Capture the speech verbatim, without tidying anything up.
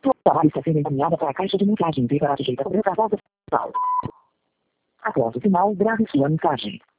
Sua chamada está sendo encaminhada para a caixa de mensagem e para sujeita cobrança após o sinal. Após o sinal, grave sua mensagem.